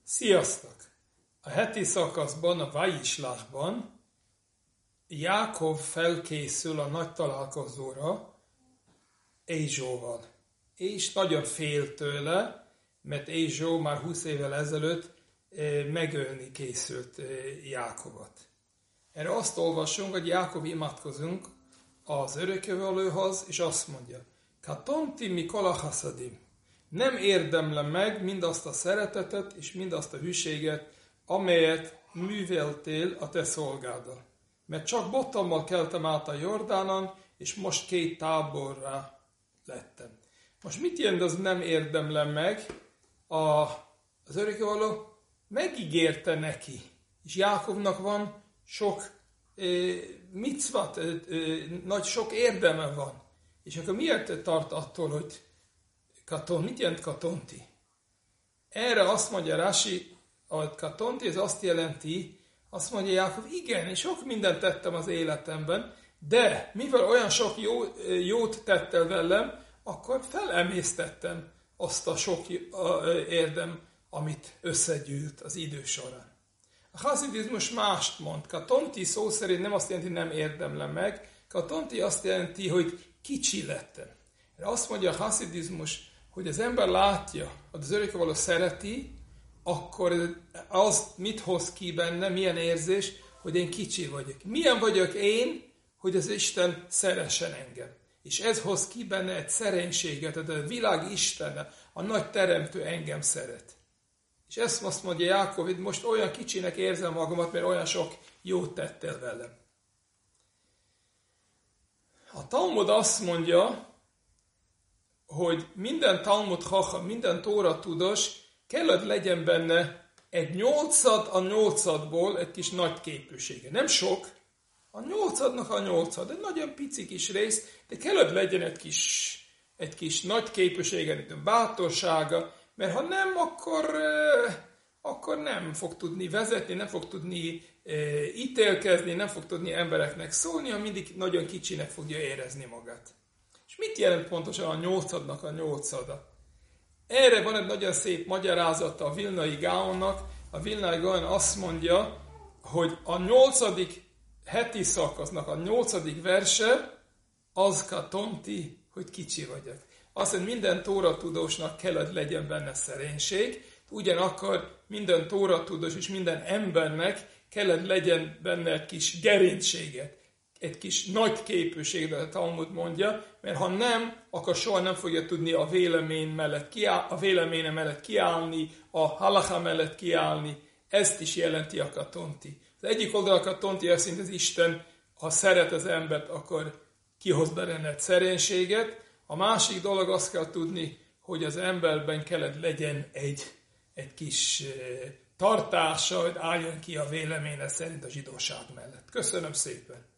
Sziasztok! A heti szakaszban, a Vajislachban Jákov felkészül a nagy találkozóra Ézsóval. És nagyon fél tőle, mert Ézsó már 20 évvel ezelőtt megölni készült Jákovot. Erre azt olvasunk, hogy Jákov imádkozunk az örökkévalóhoz, és azt mondja: Katonti mikol haszadim. Nem érdemlem meg mindazt a szeretetet és mindazt a hűséget, amelyet műveltél a te szolgáddal. Mert csak bottommal keltem át a Jordánon, és most 2 táborra lettem. Most mit jelent az nem érdemlem meg? Az örökkévaló megígérte neki, és Jákovnak van sok micvat, nagy sok érdeme van. És akkor miért tart attól, hogy mit jelent katonti? Erre azt mondja Rashi, hogy katonti, ez azt jelenti, azt mondja Jákov, igen, én sok mindent tettem az életemben, de mivel olyan sok jót tettél velem, akkor felemésztettem azt a sok érdem, amit összegyűlt az idő során. A haszidizmus mást mond. Katonti szó szerint nem azt jelenti, nem érdemlem meg. Katonti azt jelenti, hogy kicsi lettem. Azt mondja a haszidizmus, hogy az ember látja, hogy az örökkévaló szereti, akkor az mit hoz ki benne, milyen érzés, hogy én kicsi vagyok. Milyen vagyok én, hogy az Isten szeressen engem. És ez hoz ki benne egy szerénységet, hogy a világ Istene, a nagy teremtő engem szeret. És ezt azt mondja Jákov, hogy most olyan kicsinek érzem magamat, mert olyan sok jót tettél velem. A Talmud azt mondja, hogy minden Talmud Chacham, minden Tóra tudós kellett legyen benne egy 8 a 8-ból egy kis nagy képűsége. Nem sok, a 8-nak a 8, egy nagyon pici kis rész, de kellett legyen egy kis nagy képűsége, egy bátorsága, mert ha nem, akkor nem fog tudni vezetni, nem fog tudni ítélkezni, nem fog tudni embereknek szólni, hanem mindig nagyon kicsinek fogja érezni magát. És mit jelent pontosan a 8-nak a 8-ada? Erre van egy nagyon szép magyarázata a Vilnai Gaonnak. A Vilnai Gaon azt mondja, hogy a 8. heti szakasznak a 8. verse az katonti, hogy kicsi vagyok. Azt mondja, minden tóratudósnak kellett legyen benne szerénység, ugyanakkor minden tóratudós és minden embernek kellett legyen benne egy kis gerincséget, egy kis nagy képűséget, a Talmud mondja, mert ha nem, akkor soha nem fogja tudni a véleménye mellett kiállni, a halacha mellett kiállni. Ezt is jelenti a katonti. Az egyik oldal a katonti azt jelenti, az Isten, ha szeret az embert, akkor kihoz benne egy szerénységet. A másik dolog azt kell tudni, hogy az emberben kellett legyen egy kis tartása, hogy álljon ki a véleménye szerint a zsidóság mellett. Köszönöm szépen!